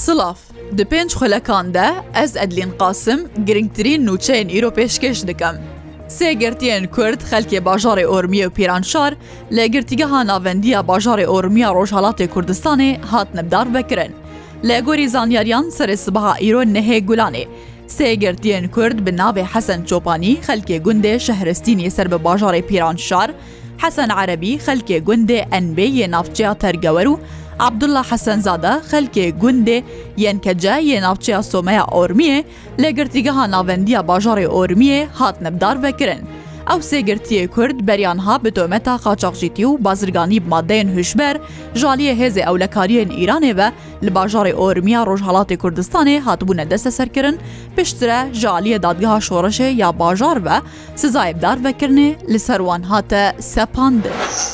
سلاف د پنج خلکان ده از ادلین قاسم گرنگترین نوچین ایرو پیشکش دکم. سه گرتین کرد خلک باجار اورمیه و پیرانشار لگرتیگه ها ناوندی باجار اورمیه روشالات کردستان هات نبدار بکرن. لگوری زانیاریان سر صبح ایرو نه گلانه. سه گرتین کرد به ناو حسن چوپانی خلک گنده شهرستینی سر به باجار پیرانشار، حسن عربی خلک گنده انبی نافچه ترگورو، عبدالله حسن زاده خلک گنده ینکجه نافچه سومه اورمیه لگرتیگه ها ناوندی باجار اورمیه هات نبدار بکرن. او سه گرتی کرد بریانها به تومتا قاچاقچیتی و بازرگانی بمادین هشبر جالی هز اولکارین ایرانه و لباجار اورمیه روشحالات کردستان هاتبون دست سرکرن پشتره جالی دادگاه شورش یا باجار و سزایب دار بکرنه لسروان هات سپانده.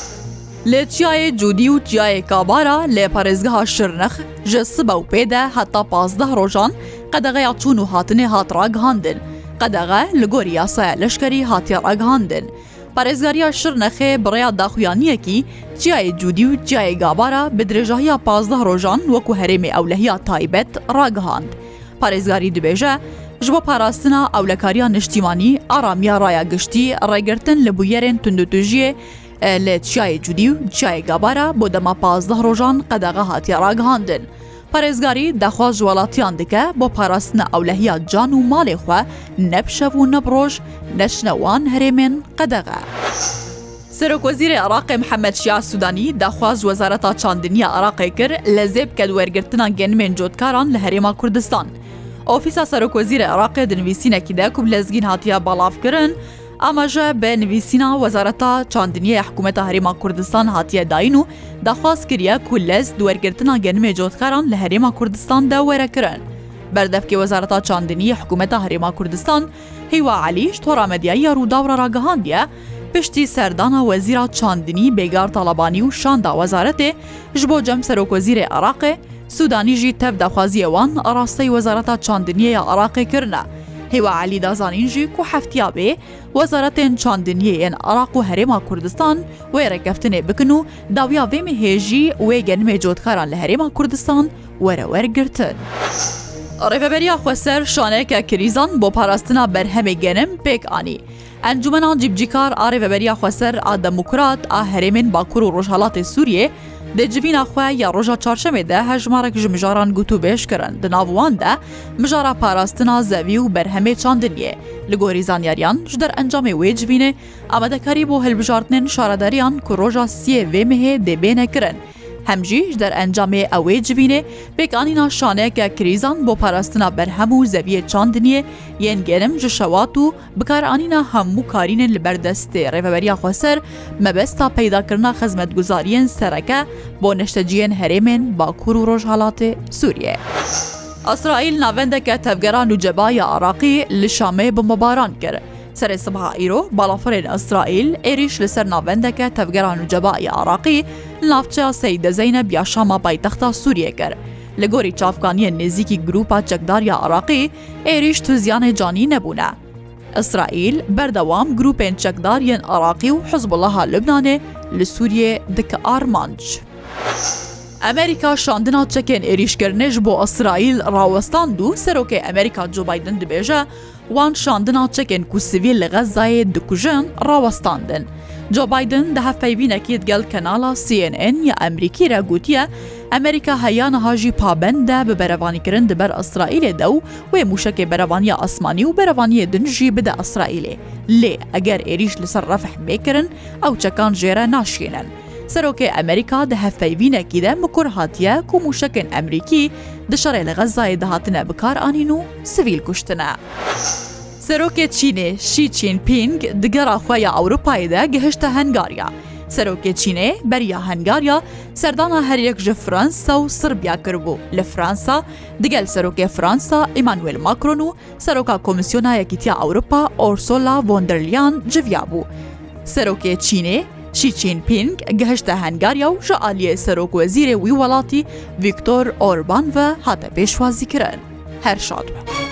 لی چیای جودی و چیای کابارا لی پارزگاه شرنخ جسبه و پیده حتی 15 روزان قدغه چون و هاتنه هات راگ هاندن. قدغه لگوری یاسای لشکری هاتی راگ هاندن. پارزگاری شرنخه برای داخویانیه کی چیای جودی و چیای کابارا بدرجاهی 15 روزان وکو هرم اولهی تایبت راگ هاند. پارزگاری دبیجه جبو پاراستنا اولکاریا نشتیمانی آرامیا رایا گشتی رایگرتن لبویرین تندوتوجیه لی چای جودی و چای گابارا بودما 15 روزان قدغه هاتی راگ هاندن. پارێزگاری دەخواست وڵاتیان دکه بۆ پاراستنە ئەولەهیە جان و ماڵێ خوا نەبشەو و نەبڕۆژ نەچنەوان هەرێمێن قەدەغە. سەرۆکوەزیرê Iraqê Mihemed Şia Sudanî دەخواست وەزارەتا چاندنیە Iraqê kir lê zêbike wergirtina genimên cotkaran li Herêma Kurdistan. Ofîsa Serokvezîrê Iraqê di nivîsînekî de ku bi lezgîn hatiye balavkirin, amaje be nivîsîna wezareta çandiniye hikûmeta Herêma Kurdistan hatiye dayîn û daxwaz kiriye ku lez di wergirtina genimê cotkaran li Herêma Kurdistan de werekirin. Berdevkê wezareta çandiniye hikûmeta Herêma Kurdistan Heywa Elî ji tora medyayiya Rûdawra ragihandiye piştî serdana wezîra çandinî Bêgar Talabanî û şanda wezaretê ji bo cem Serokwezîrê Iraqê Sudanî jî tev daxwaziya wan rasteyê wezareta çandiniye Iraqê kirine. Heywa Elî dazanîn jî ku heftiya bê wezaretên çandiniyê yên Iraq û Herêma Kurdistan wêrekeftinê bikin û dawiya vê mehê jî wê genimê cotkaran li Herêma Kurdistan were wergirtin. Rêveberiya Xweser şaneyeke kirîzan bo parastina berhemê genim pêk anî. Encûmena Cîbcîkar a Rêveberiya Xweser a Demokrat a Herêmên Bakur û Rojhilatê Sûriyê di civîna xwe ya roja çarşemê de hejmarek ji mijaran gotûbêj kirin. Di nav wan de mijara parastina zevî û berhemê çandiniyê. Li gorî zanyariyan ji derencamê wê civînê amadekarî bo hilbijartinên şaredariyan ku roja siyê vê mehê dê bêne kirin. Hem jî ji derencamê ew ê civînê pêkanîna şaneyeke kirîzan bo parastina berhem û zeviyê çandiniyê yên genim ji şewat û bikaranîna hemû karînên li berdestê Rêveberiya Xweser mebesta peydakirina xizmetguzariyên sereke bo neşteciyên herêmên Bakur û Rojhilatê Sûriyê. İsraîl navendeke tevgera nûcebaya Iraqî li Şamê bombebaran kir. Serê sibaha îro balafirên İsraîl êrîş li ser navendeke tevgera nûcebaya Iraqî li navçeya Seyde Zeynep ya Şama paytexta Sûriyê kir. Li gorî çavkaniyên nêzîkî grûpa çekdariya Iraqî êrîş tu ziyanê canî nebûne. İsraîl berdewam grûpên çekdar yên Iraqî û Hizbullaha Lubnanê li Sûriyê dike armanc. Amerîka şandina çekên êrîşkirinê ji bo İsraîl rawestand û serokê Amerîka Joe Biden dibêje wan şandina çekên ku sivîl li Xezayê dikujin rawestandin. Joe Biden di hevpeyvînekî gel kanala CNN ya Emerîkî re gotiye Amerîka heya niha jî pabend de bi berevanîkirin di ber İsraîlê de û wê mûşekê berevaniya asmanî û berevaniyê din jî bide İsraîlê. Lê eger êrîş li ser Refeh mêkirin ew çekan jê re naşînin. Serokê Amerîka di hevpeyvînekî de mikur hatiye ku mûşekên Emerîkî di şerê li Xezayê dihatine bikar anîn û sivîl kuştine. Serokê Çînê Xi Jinping di gera xwe ya Ewropayê de gihişte Hengarya. Serokê Çînê beriya Hengarya serdana her yek ji Fransa û Sirbiya kiribû. Li Fransa digel serokê Fransa Emmanuel Macron û seroka Komîsyona Yekîtiya Ewropa Ursula von der Leyen civiya bû. Serokê Çînê Xi Jinping gihişte Hengarya û ji aliyê serokwezîrê wî welatî Viktor Orban ve hate pêşwazîkirin. Her şad be.